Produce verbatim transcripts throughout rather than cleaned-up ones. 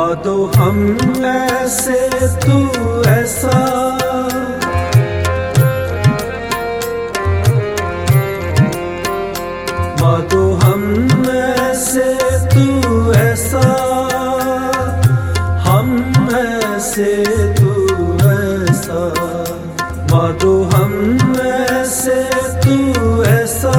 माधो हम ऐसे तू ऐसा, माधो हम ऐसे तू ऐसा, हम ऐसे तू ऐसा, माधो हम ऐसे तू ऐसा,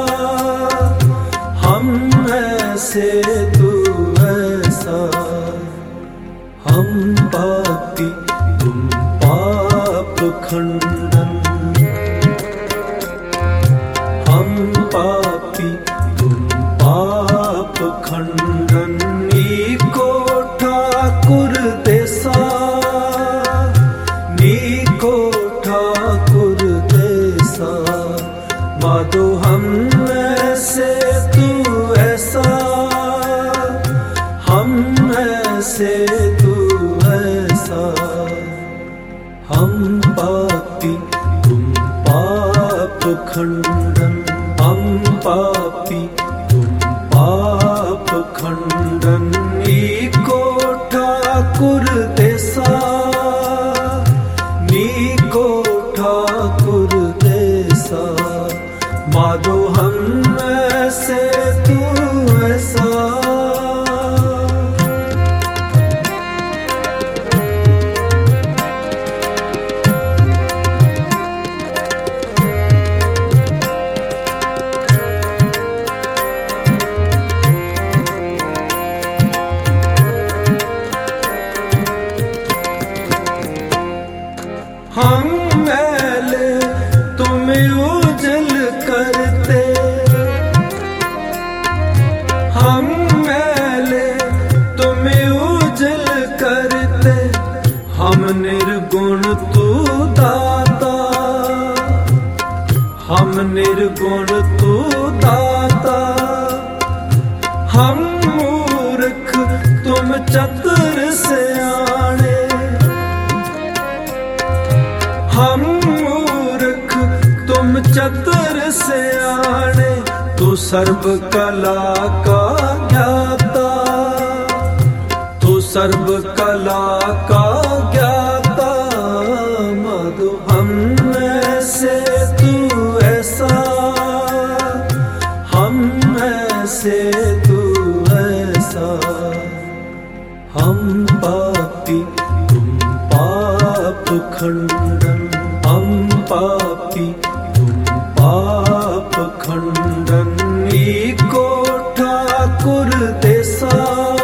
हम ऐसे तू ऐसा। हम पापी तुम पाप खंडन, हम पापी तुम पाप खंडन, नीको ठाकुर देसा, नीको ठाकुर देसा, माधो हम ऐसे तू ऐसा, हम ऐसे तू ऐसा। हम पापी तुम पाप खंडन, हम पापी तुम पाप खंडन, नीको ठाकुर देसा, नीको ठाकुर देसा, माधो हम ऐसे तू ऐसा। हम मैले तुम उजल करते, हम मैले तुम उजल करते, हम निर्गुण तू दाता, हम निर्गुण तू दाता, हम मूर्ख तुम चतुर सयाने, हम मूर्ख तुम चतुर सयाने, तू सर्व कला का ज्ञाता, तू सर्व कला का ज्ञाता, माधो हम ऐसे तू ऐसा, हम ऐसे तू ऐसा। हम पापी तुम पाप खंडन, हम पापी तुम पाप खंडन, नीको ठाकुर देसा,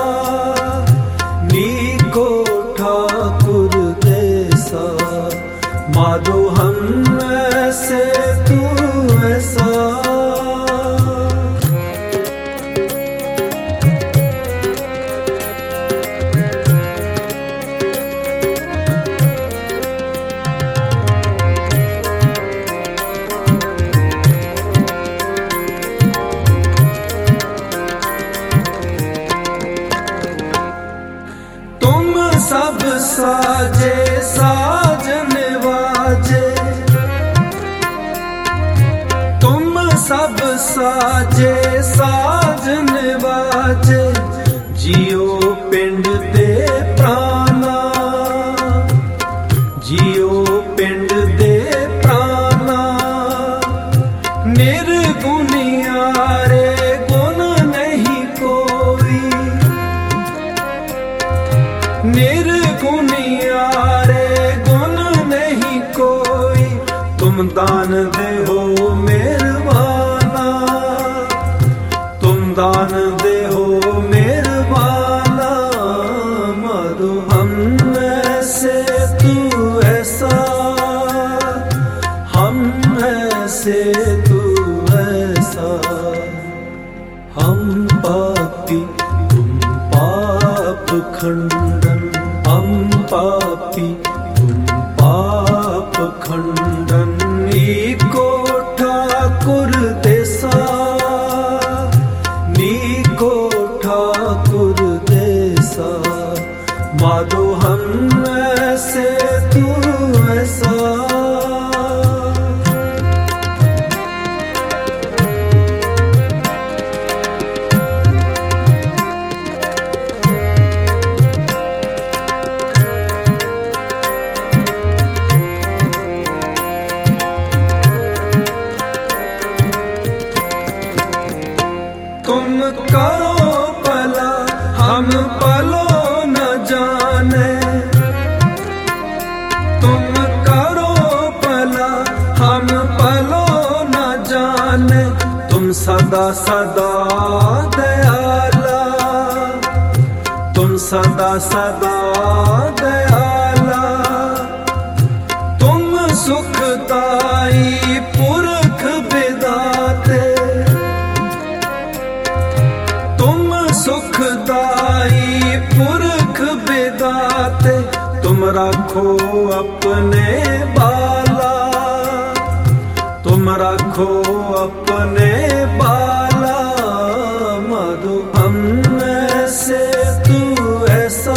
नीको ठाकुर देसा, माधो हम ऐसे तू ऐसा। सब साजे साजन वाजे, तुम सब साजे साजन वाजे, जियो पिंड दे प्राणा, जियो पिंड दे प्राणा, निर्गुणिया रे गुण नहीं कोई, निर्गुणिया रे गुण नहीं कोई, तुम दान दे हो मेहरबाना, तुम दान दे हो मेहरबाना, माधो हम ऐसे तू ऐसा, हम ऐसे तू ऐसा। हम पापी तुम पाप खंडन, हम पापी तुम पाप खंडन, नीको ठाकुर देसा, नीको ठाकुर देसा, माधो हम ऐसे तू ऐसा। सदा सदा दयाला, तुम सदा सदा दयाला, तुम सुखदाई पुरख विधाते, तुम सुखदाई पुरख विधाते, तुम राखो अपने बाला, तुम राखो अपने बाला। माधो हम में से तू ऐसा,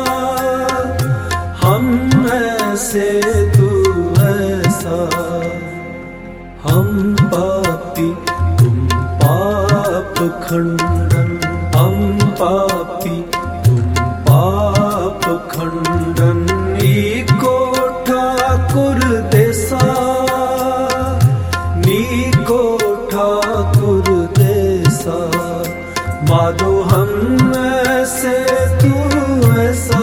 हम में से तू ऐसा, हम पापी तुम पाप खंडन, हम पापी तुम पाप खंडन। नीको ठाकुर देसा, नीको ठाकुर देसा, माधो हम ऐसे तू ऐसा।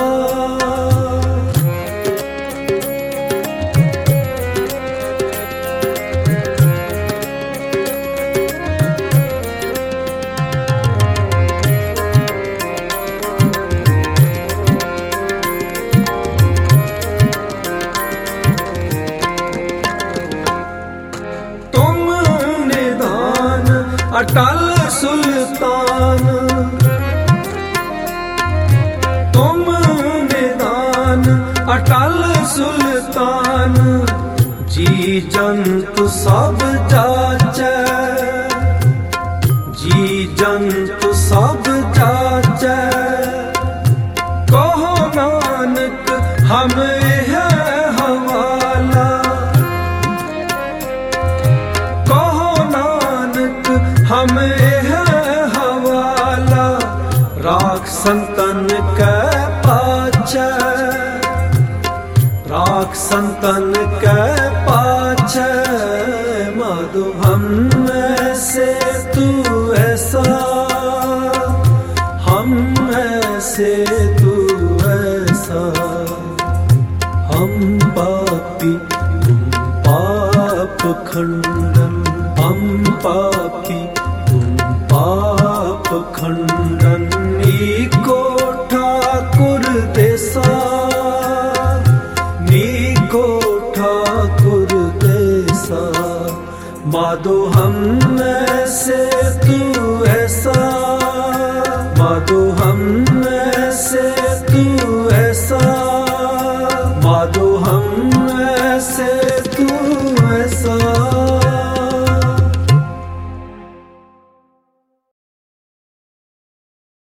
अटल सुल्तान, तुम निदान अटल सुल्तान, जी जंतु सब जाचै, जी जंतु सब जाचै, कहो नानक हम है हवाला, हम है हवाला, राख संतन के पाछे, राख संतन के पाछे, माधो हम में से तू ऐसा, हम में से तू ऐसा, हम पापी तुम पाप खंडन, हम पापी तुम पाप खंडन। नीको ठाकुर देसा, नीको ठाकुर देसा, माधो हम में से तू ऐसा, माधो हम में से तू ऐसा, माधो हम में से तू ऐसा।